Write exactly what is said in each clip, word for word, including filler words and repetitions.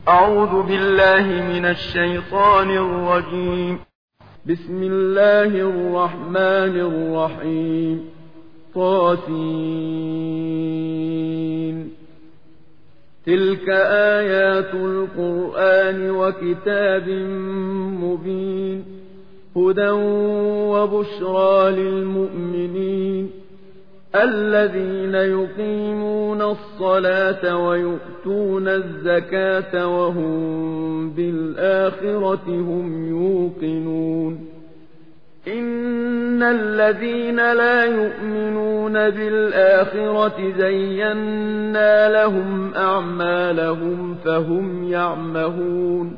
أعوذ بالله من الشيطان الرجيم. بسم الله الرحمن الرحيم. طاسين. تلك آيات القرآن وكتاب مبين، هدى وبشرى للمؤمنين الذين يقيمون الصلاة ويؤتون الزكاة وهم بالآخرة هم يوقنون. إن الذين لا يؤمنون بالآخرة زينا لهم أعمالهم فهم يعمهون.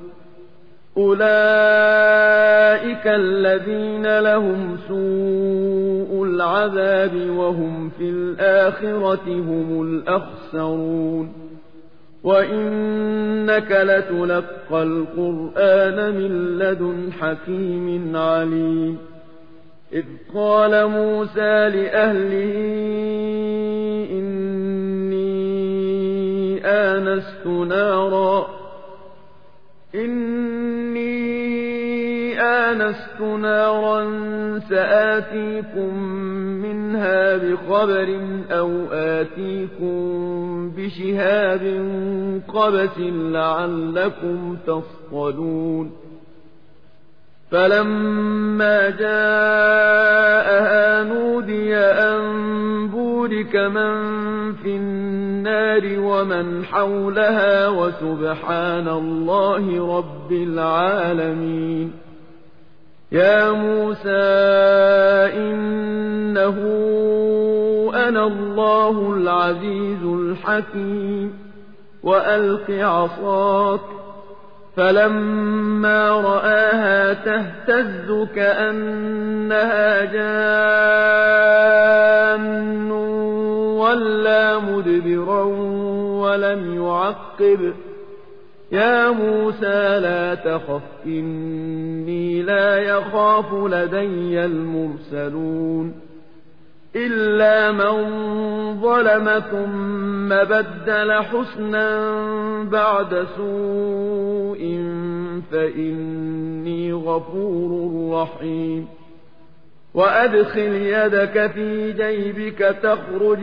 أولئك الذين لهم سوء العذاب وهم في الآخرة هم الأخسرون. وإنك لتلقى القرآن من لدن حكيم عليم. إذ قال موسى لأهله إني آنست نارا إني آنست نارا سآتيكم منها بخبر أو آتيكم بشهاب قبس لعلكم تصطلون. فلما جاءها نودي أن بورك من في النار ومن حولها وسبحان الله رب العالمين. يا موسى إنه أنا الله العزيز الحكيم وألق عصاك. فلما رآها تهتز كأنها جان ولا مدبرا ولم يعقب. يا موسى لا تخف إني لا يخاف لدي المرسلون. إلا من ظلم ثم بدل حسنا بعد سوء فإني غفور رحيم. وأدخل يدك في جيبك تخرج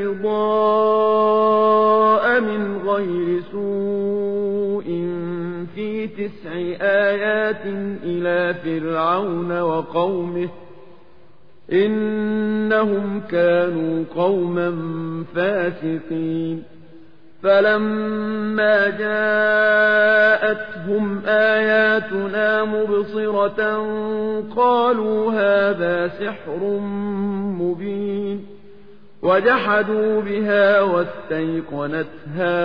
بيضاء من غير سوء في تسع آيات إلى فرعون وقومه إنهم كانوا قوما فاسقين. فلما جاءتهم آياتنا مبصرة قالوا هذا سحر مبين. وجحدوا بها واستيقنتها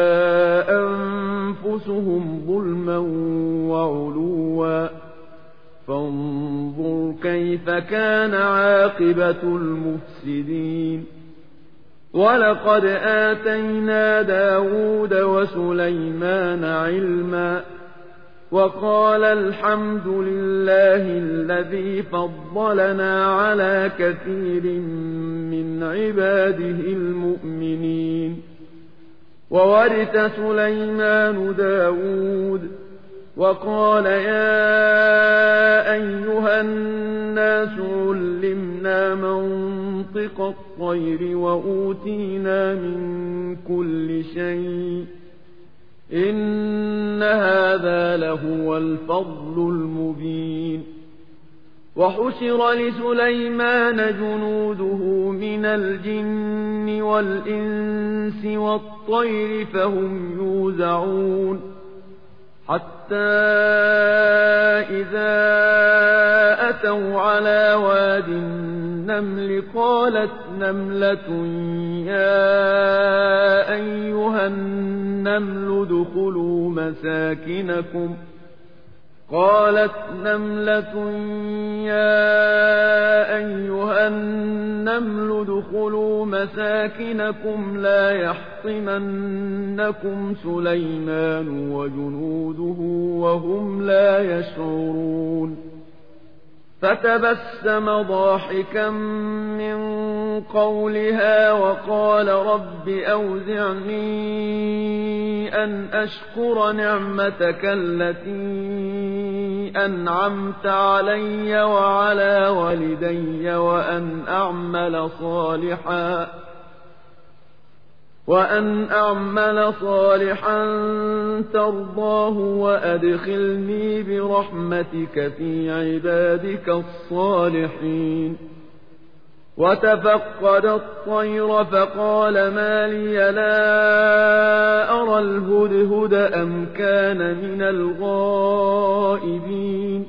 أنفسهم ظلما وعلوا. فانظر كيف كان عاقبة المفسدين. ولقد آتينا داود وسليمان علما وقال الحمد لله الذي فضلنا على كثير من عباده المؤمنين. وورث سليمان داود وقال يا أيها الناس علمنا منطق الطير وأوتينا من كل شيء إن هذا لهو الفضل المبين. وحشر لسليمان جنوده من الجن والإنس والطير فهم يوزعون. حتى إذا أتوا على واد النمل قالت نملة يا أيها النمل ادخلوا مساكنكم قالت نملة يا أيها النمل ادخلوا مساكنكم لا يحطمنكم سليمان وجنوده وهم لا يشعرون. فتبسم ضاحكا من قولها وقال رب أوزعني أن أشكر نعمتك التي أنعمت علي وعلى والدي وأن أعمل صالحا وأن أعمل صالحا ترضاه وأدخلني برحمتك في عبادك الصالحين. وتفقد الطير فقال ما لي لا أرى الهدهد أم كان من الغائبين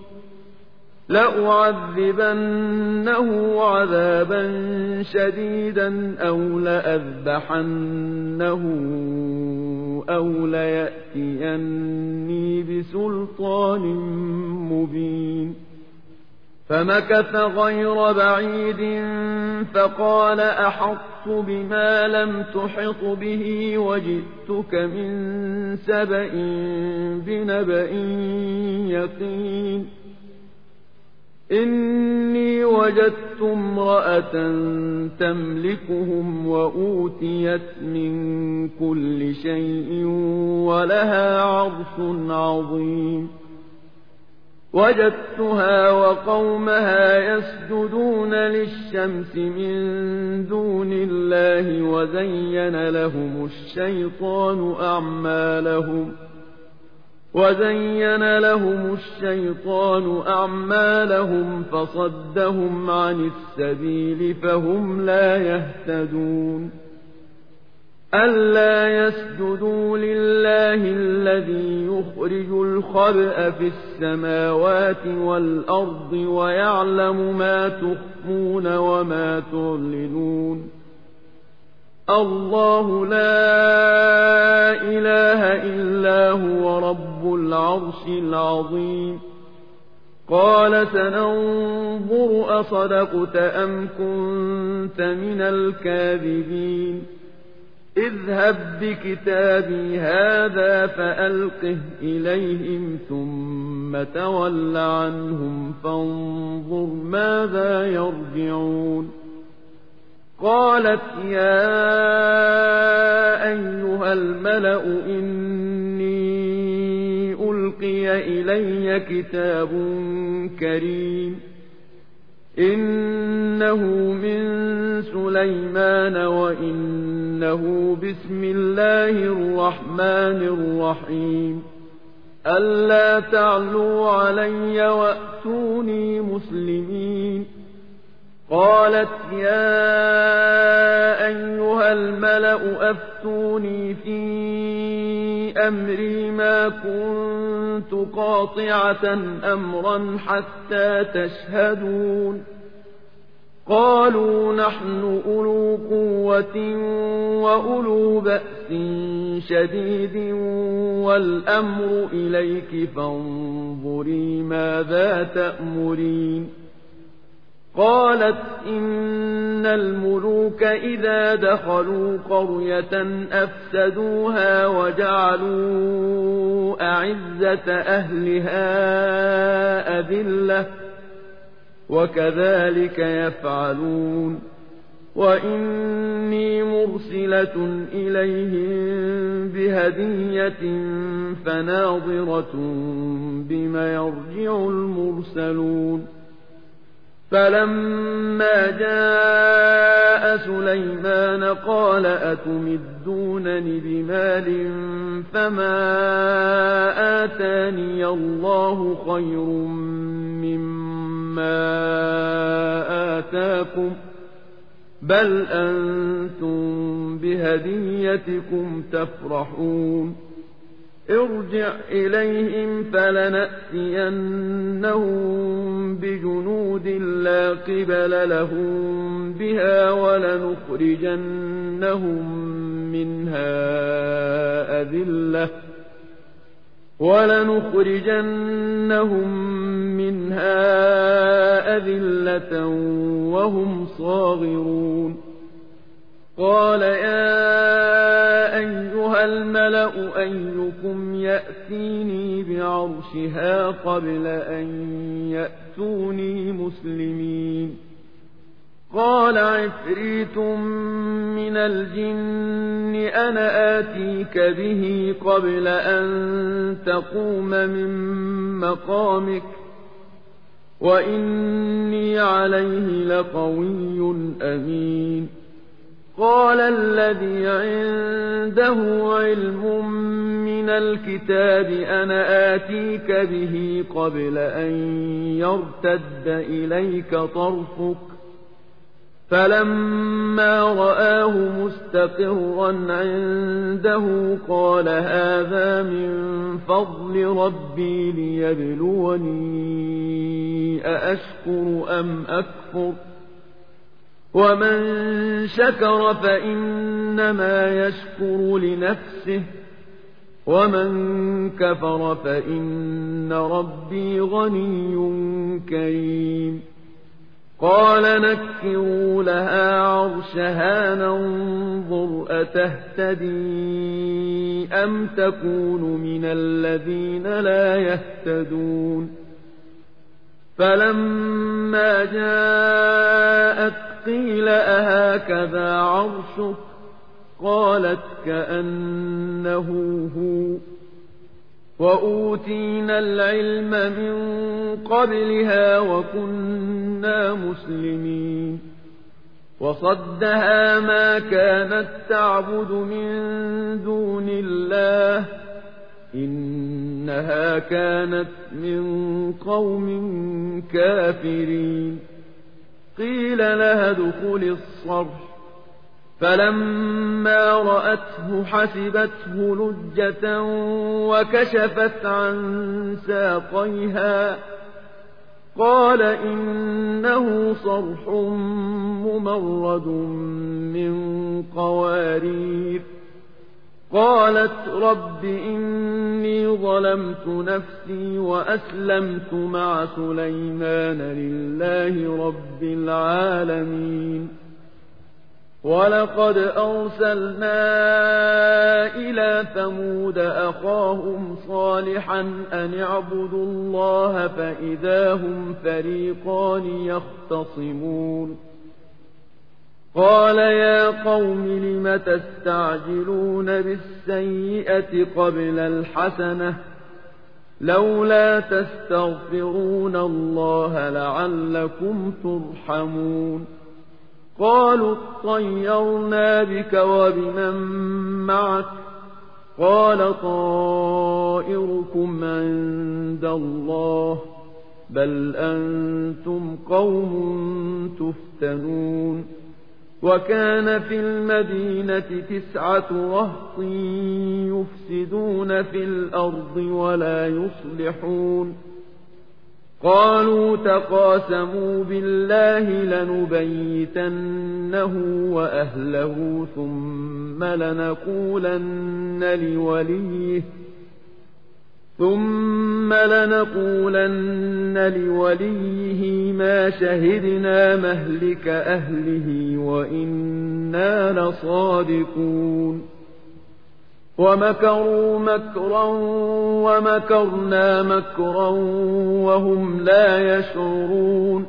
لأعذبنه عذابا شديدا أو لأذبحنه أو ليأتيني بسلطان مبين. فمكث غير بعيد فقال أحطت بما لم تحط به وجئتك من سبأ بنبأ يقين. إني وجدت امرأة تملكهم وأوتيت من كل شيء ولها عرش عظيم. وجدتها وقومها يسجدون للشمس من دون الله وزين لهم الشيطان أعمالهم وزين لهم الشيطان أعمالهم فصدهم عن السبيل فهم لا يهتدون. ألا يسجدوا لله الذي يخرج الخبأ في السماوات والأرض ويعلم ما تخفون وما تعلنون. الله لا إله إلا هو رب العرش العظيم. قال سننظر أصدقت أم كنت من الكاذبين. اذهب بكتابي هذا فألقه إليهم ثم تول عنهم فانظر ماذا يرجعون. قالت يا أيها الملأ إني ألقي إلي كتاب كريم إنه من سليمان وإنه بسم الله الرحمن الرحيم. ألا تعلوا علي وأتوني مسلمين. قالت يا أيها الملأ أفتوني في أمري ما كنت قاطعة أمرا حتى تشهدون. قالوا نحن أولو قوة وأولو بأس شديد والأمر إليك فانظري ماذا تأمرين. قالت إن الملوك إذا دخلوا قرية أفسدوها وجعلوا أعزة أهلها أذلة وكذلك يفعلون. وإني مرسلة إليهم بهدية فناظرة بما يرجع المرسلون. فلما جاء سليمان قال أتمدونني بمال فما آتاني الله خير مما آتاكم بل أنتم بهديتكم تفرحون. ارجع إليهم فلنأتينهم بجنود لا قبل لهم بها ولنخرجنهم منها أذلة ولنخرجنهم منها أذلة وهم صاغرون. قال يا أيها الملأ أيكم يأتيني بعرشها قبل أن يأتوني مسلمين قال عفريت من الجن أنا آتيك به قبل أن تقوم من مقامك وإني عليه لقوي أمين قال الذي عنده علم من الكتاب أنا آتيك به قبل أن يرتد إليك طرفك فلما رآه مستقرا عنده قال هذا من فضل ربي ليبلوني أأشكر أم أكفر ومن شكر فإنما يشكر لنفسه ومن كفر فإن ربي غني كريم قال نكروا لها عرشها ننظر أتهتدي أم تكون من الذين لا يهتدون فلما جاءت قيل أهكذا عرشك قالت كأنه هو وأوتينا العلم من قبلها وكنا مسلمين وصدها ما كانت تعبد من دون الله إنها كانت من قوم كافرين قيل لها ادخل الصرح فلما رأته حسبته لجة وكشفت عن ساقيها قال إنه صرح ممرد من قوارير قالت رب إني ظلمت نفسي وأسلمت مع سليمان لله رب العالمين ولقد أرسلنا إلى ثمود أخاهم صالحا أن اعبدوا الله فإذا هم فريقان يختصمون قال يا قوم لم تستعجلون بالسيئة قبل الحسنة لولا تستغفرون الله لعلكم ترحمون قالوا اطيرنا بك وبمن معك قال طائركم عند الله بل أنتم قوم تفتنون وكان في المدينة تسعة رهط يفسدون في الأرض ولا يصلحون قالوا تقاسموا بالله لنبيتنه وأهله ثم لنقولن لوليه ثم لنقولن لوليه ما شهدنا مهلك أهله وإنا لصادقون ومكروا مكرا ومكرنا مكرا وهم لا يشعرون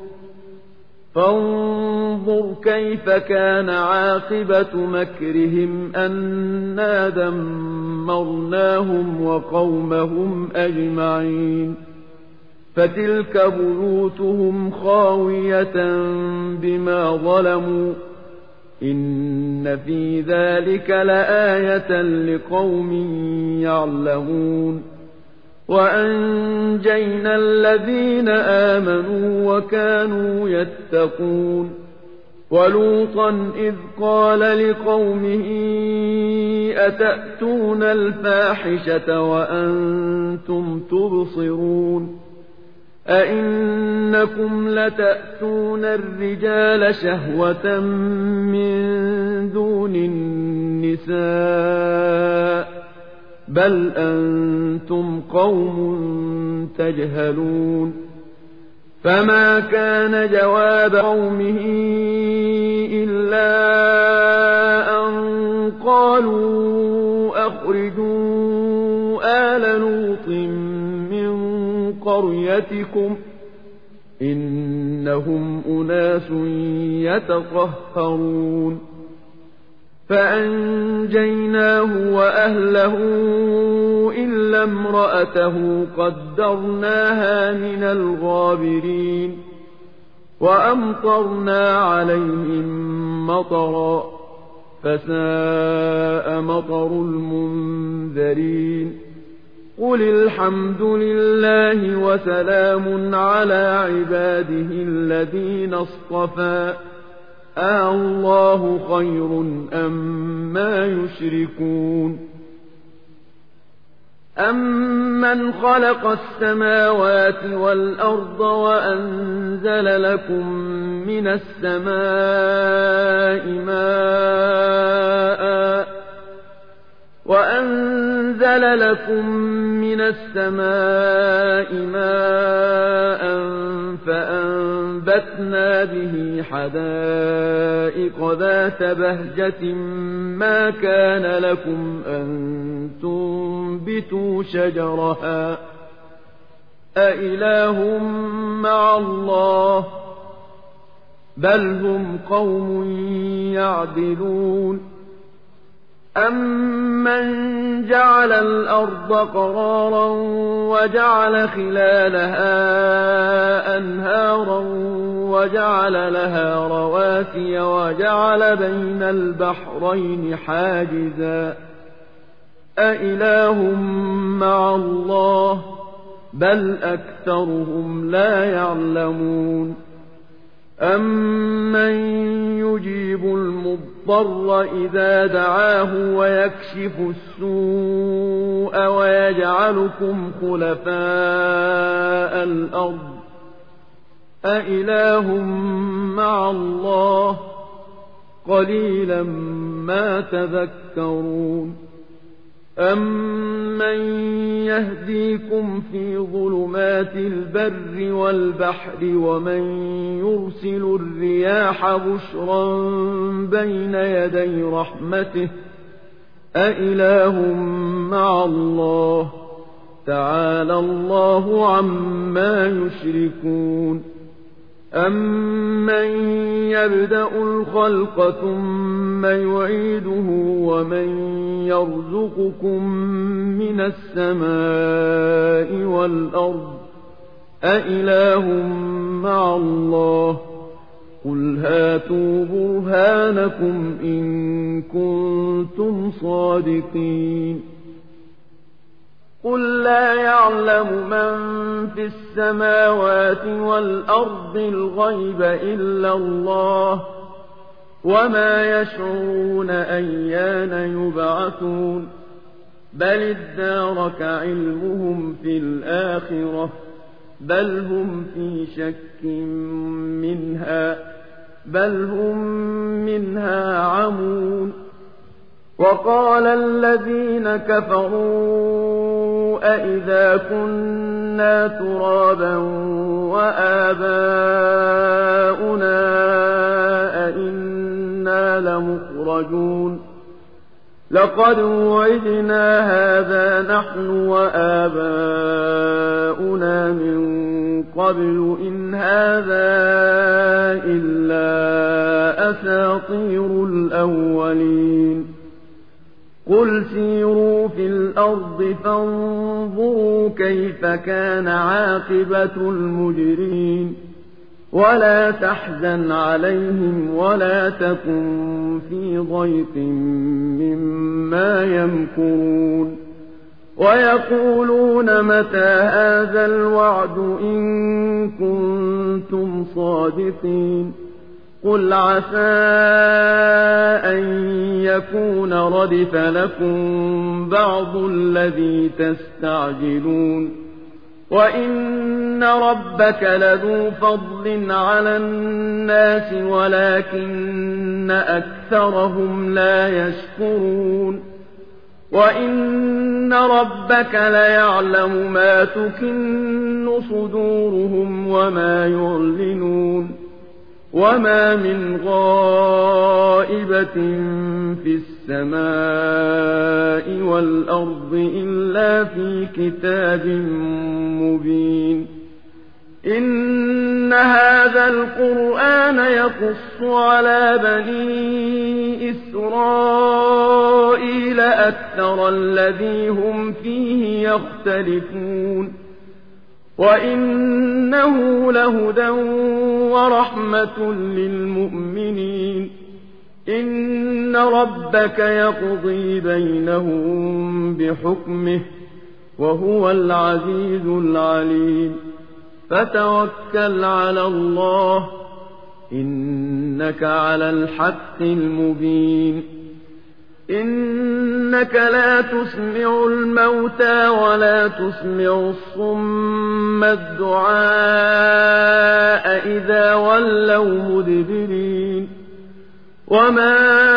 فانظر كيف كان عاقبة مكرهم أنا دمرناهم وقومهم أجمعين فتلك بيوتهم خاوية بما ظلموا إن في ذلك لآية لقوم يعلمون وأنجينا الذين آمنوا وكانوا يتقون ولوطا إذ قال لقومه أتأتون الفاحشة وأنتم تبصرون أئنكم لتأتون الرجال شهوة من دون النساء بل أنتم قوم تجهلون فما كان جواب قومه إلا أن قالوا أخرجوا آل لوط من قريتكم إنهم أناس يتطهرون فأنجيناه وأهله إلا امرأته قدرناها من الغابرين وأمطرنا عليهم مطرا فساء مطر المنذرين قل الحمد لله وسلام على عباده الذين اصطفى أَاللَّهُ خَيْرٌ أَمَّا يُشْرِكُونَ أَمَّنْ خَلَقَ السَّمَاوَاتِ وَالْأَرْضَ وَأَنزَلَ لَكُم مِّنَ السَّمَاءِ مَاءً وَأَنزَلَ لَكُم مِّنَ السَّمَاءِ مَاءً فَأَنبَتْنَا بِهِ حَدَائِقَ ذَاتَ بَهْجَةٍ مَّا كَانَ لَكُمْ أَن تُنبِتُوا شَجَرَهَا أَإِلَٰهٌ مَّعَ اللَّهِ بَلْ هُمْ قَوْمٌ يَعْدِلُونَ أَمَّن جَعَلَ الْأَرْضَ قَرَارًا وَجَعَلَ خِلَالَهَا أَنْهَارًا وَجَعَلَ لَهَا رَوَاسِيَ وَجَعَلَ بَيْنَ الْبَحْرَيْنِ حَاجِزًا أَإِلَٰهٌ مَّعَ اللَّهِ بَلْ أَكْثَرُهُمْ لَا يَعْلَمُونَ أَمَّن يُجِيبُ الْمُضْطَرَّ إِذَا دَعَاهُ وَيَكْشِفُ السُّوءَ وَيَجْعَلُكُمْ خُلَفَاءَ الْأَرْضِ أَإِلَٰهٌ مَّعَ اللَّهِ قَلِيلًا مَّا تَذَكَّرُونَ أَمَّن يَهْدِيكُمْ فِي ظُلُمَاتِ الْبَرِّ وَالْبَحْرِ وَمَن يُرْسِلُ الرِّيَاحَ بُشْرًا بَيْنَ يَدَيْ رَحْمَتِهِ أَإِلَٰهٌ مَّعَ اللَّهِ تَعَالَى اللَّهُ عَمَّا يُشْرِكُونَ أَمَّن يَبْدَأُ الْخَلْقَ ثُمَّ يُعِيدُهُ وَمَن يَرْزُقُكُم مِّنَ السَّمَاءِ وَالْأَرْضِ أَإِلَٰهٌ مَّعَ اللَّهِ قُلْ هَاتُوا بُرْهَانَكُمْ إِن كُنتُمْ صَادِقِينَ قُل لَّا يَعْلَمُ مَن فِي السَّمَاوَاتِ وَالْأَرْضِ الْغَيْبَ إِلَّا اللَّهُ وَمَا يَشْعُرُونَ أَيَّانَ يُبْعَثُونَ بَلِ ادَّارَكَ عِلْمُهُمْ فِي الْآخِرَةِ بَلْ هُمْ فِي شَكٍّ مِّنْهَا بَلْ هُم مِّنْهَا عَمُونَ وَقَالَ الَّذِينَ كَفَرُوا أَإِذَا كُنَّا تُرَابًا وَآبَاؤُنَا أَإِنَّا لَمُخْرَجُونَ لَقَدْ وُعِدْنَا هَٰذَا نَحْنُ وَآبَاؤُنَا مِن قَبْلُ إِنْ هَٰذَا إِلَّا أَسَاطِيرُ الْأَوَّلِينَ قُلْ سِيرُوا فِي الْأَرْضِ فَانظُرُوا كَيْفَ كَانَ عَاقِبَةُ الْمُجْرِمِينَ وَلَا تَحْزَنْ عَلَيْهِمْ وَلَا تَكُن فِي ضَيْقٍ مِّمَّا يَمْكُرُونَ وَيَقُولُونَ مَتَىٰ هَٰذَا الْوَعْدُ إِن كُنتُمْ صَادِقِينَ قُلْ عَسَىٰ أَن يَكُونَ رَدِفَ لَكُم بَعْضُ الَّذِي تَسْتَعْجِلُونَ وَإِنَّ رَبَّكَ لَذُو فَضْلٍ عَلَى النَّاسِ وَلَٰكِنَّ أَكْثَرَهُمْ لَا يَشْكُرُونَ وَإِنَّ رَبَّكَ لَيَعْلَمُ مَا تُكِنُّ صُدُورُهُمْ وَمَا يُعْلِنُونَ وَمَا مِنْ غَائِبَةٍ فِي السَّمَاءِ وَالْأَرْضِ إِلَّا فِي كِتَابٍ مُّبِينٍ إِنَّ هَٰذَا الْقُرْآنَ يَقُصُّ عَلَىٰ بَنِي إِسْرَائِيلَ أَكْثَرَ الَّذِي هُمْ فِيهِ يَخْتَلِفُونَ وَإِنَّهُ لَهُدًى وَرَحْمَةٌ لِّلْمُؤْمِنِينَ إِنَّ رَبَّكَ يَقْضِي بَيْنَهُم بِحُكْمِهِ وَهُوَ الْعَزِيزُ الْعَلِيمُ فَتَوَكَّلْ عَلَى اللَّهِ إِنَّكَ عَلَى الْحَقِّ الْمُبِينِ إِنَّكَ لَا تُسْمِعُ الْمَوْتَىٰ وَلَا تُسْمِعُ الصُّمَّ الدُّعَاءَ إِذَا وَلَّوْا مُدْبِرِينَ وَمَا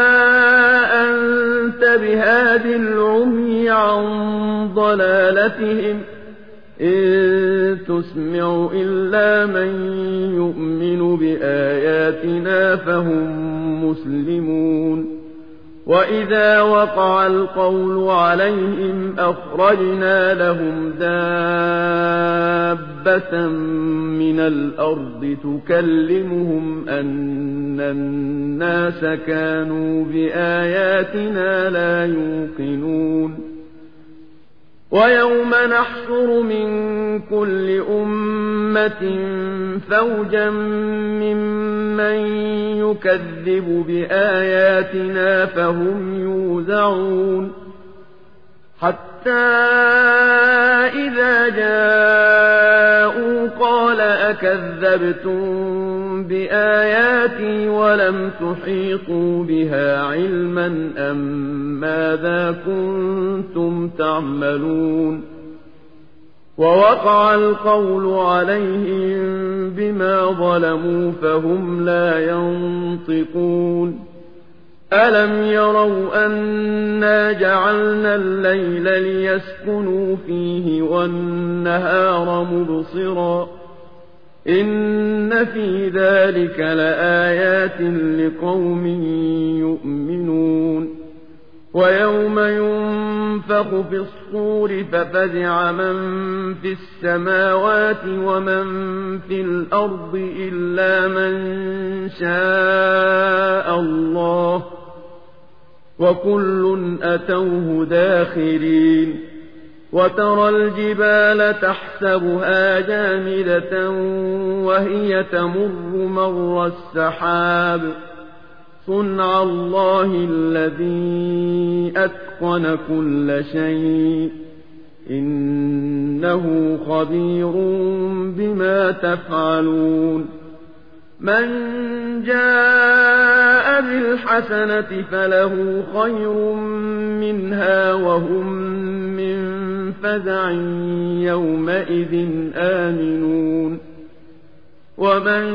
أَنتَ بِهَادِ الْعُمْيِ عَن ضَلَالَتِهِمْ ۖ إِن تُسْمِعُ إِلَّا مَن يُؤْمِنُ بِآيَاتِنَا فَهُم مُّسْلِمُونَ وَإِذَا وَقَعَ الْقَوْلُ عَلَيْهِمْ أَخْرَجْنَا لَهُمْ دَابَّةً مِّنَ الْأَرْضِ تُكَلِّمُهُمْ أَنَّ النَّاسَ كَانُوا بِآيَاتِنَا لَا يُوقِنُونَ وَيَوْمَ نَحْشُرُ مِن كُلِّ أُمَّةٍ فَوْجًا مِّمَّن يُكَذِّبُ بِآيَاتِنَا فَهُمْ يُوزَعُونَ حَتَّىٰ إِذَا جَاءُوا قَالَ أَكَذَّبْتُم بِآيَاتِي وَلَمْ تُحِيطُوا بِهَا عِلْمًا أَم مَّاذَا كُنتُمْ تَعْمَلُونَ وَوَقَعَ الْقَوْلُ عَلَيْهِم بِمَا ظَلَمُوا فَهُمْ لَا يَنطِقُونَ أَلَمْ يَرَوْا أَنَّا جَعَلْنَا اللَّيْلَ لِيَسْكُنُوا فِيهِ وَالنَّهَارَ مُبْصِرًا إِنَّ فِي ذَٰلِكَ لَآيَاتٍ لِّقَوْمٍ يُؤْمِنُونَ وَيَوْمَ يُنفَخُ فِي الصُّورِ فَفَزِعَ مَن فِي السَّمَاوَاتِ وَمَن فِي الْأَرْضِ إِلَّا مَن شَاءَ اللَّهُ وَكُلٌّ أَتَوْهُ دَاخِرِينَ وَتَرَى الْجِبَالَ تَحْسَبُهَا جَامِدَةً وَهِيَ تَمُرُّ مَرَّ السَّحَابِ صُنْعَ اللَّهِ الَّذِي أَتْقَنَ كُلَّ شَيْءٍ إِنَّهُ خَبِيرٌ بِمَا تَفْعَلُونَ مَن جَاءَ بِالْحَسَنَةِ فَلَهُ خَيْرٌ مِّنْهَا وَهُم مِّن فَزَعٍ يَوْمَئِذٍ آمِنُونَ وَمَن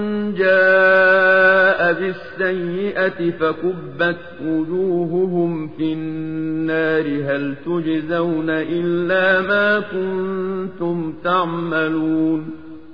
جَاءَ بِالسَّيِّئَةِ فَكُبَّتْ وُجُوهُهُمْ فِي النَّارِ هَلْ تُجْزَوْنَ إِلَّا مَا كُنتُمْ تَعْمَلُونَ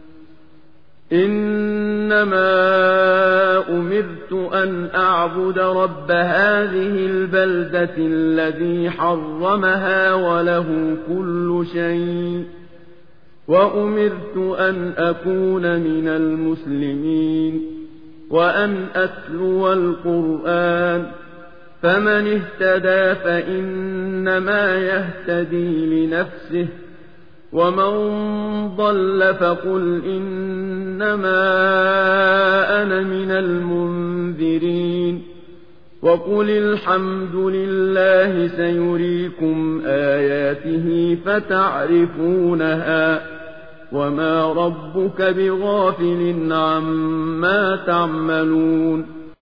إِنَّمَا أُمِرْتُ أَنْ أَعْبُدَ رَبَّ هَٰذِهِ الْبَلْدَةِ الَّذِي حَرَّمَهَا وَلَهُ كُلُّ شَيْءٍ وَأُمِرْتُ أَنْ أَكُونَ مِنَ الْمُسْلِمِينَ وَأَنْ أَتْلُوَ الْقُرْآنَ فَمَنِ اهْتَدَىٰ فَإِنَّمَا يَهْتَدِي لِنَفْسِهِ وَمَن ضَلَّ فَقُلْ إِنَّمَا أَنَا مِنَ الْمُنذِرِينَ وَقُلِ الْحَمْدُ لِلَّهِ سَيُرِيكُمْ آيَاتِهِ فَتَعْرِفُونَهَا وَمَا رَبُّكَ بِغَافِلٍ عَمَّا تَعْمَلُونَ